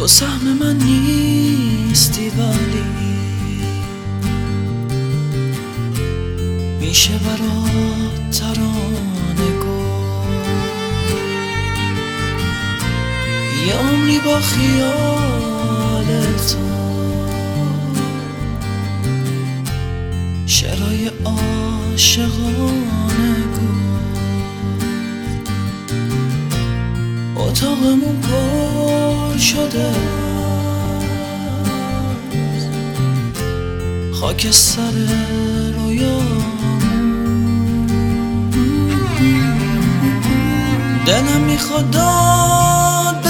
سهم من نیستی ولی میشه برات ترانه گفت یه عمری با خیال تو شعرهای عاشقانه گفت اتاقمون پر شده خاک سر رویامون دلم میخواد داد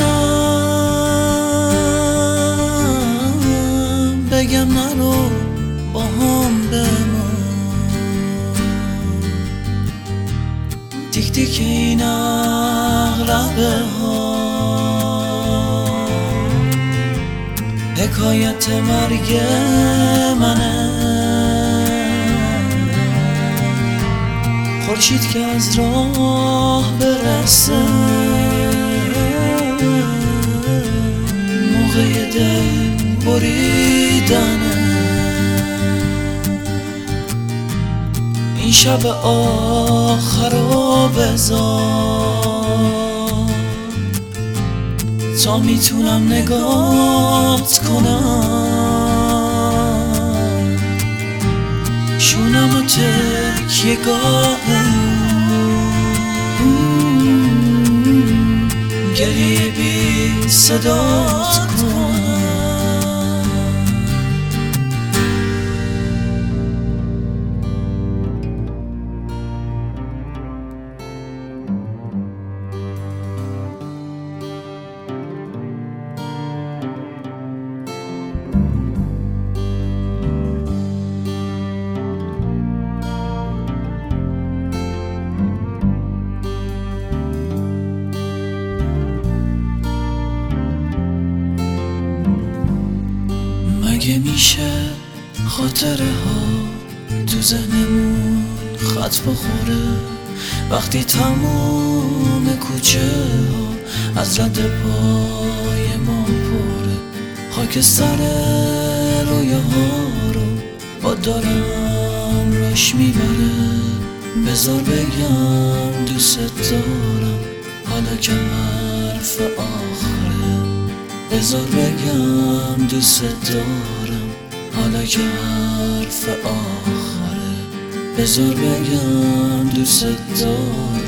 بزنم بگم نرو با هم بمون تیک تیک این عقربه ها حکایت مرگ منه خورشید که از راه برسه موقع دل بریدنه این شب آخرو بذار تا میتونم نگات کنم شونم و تکیه گریه بی صدات کنم مگه میشه خاطره ها تو ذهنمون خط بخوره وقتی تموم کوچه ها از رد پای ما پره خاک سر رویاها رو با دارم راش میبره بذار بگم دوست دارم حالا که حرف آخره بذار بگم دوست دارم حالا که حرف آخره بذار بگم دوست دارم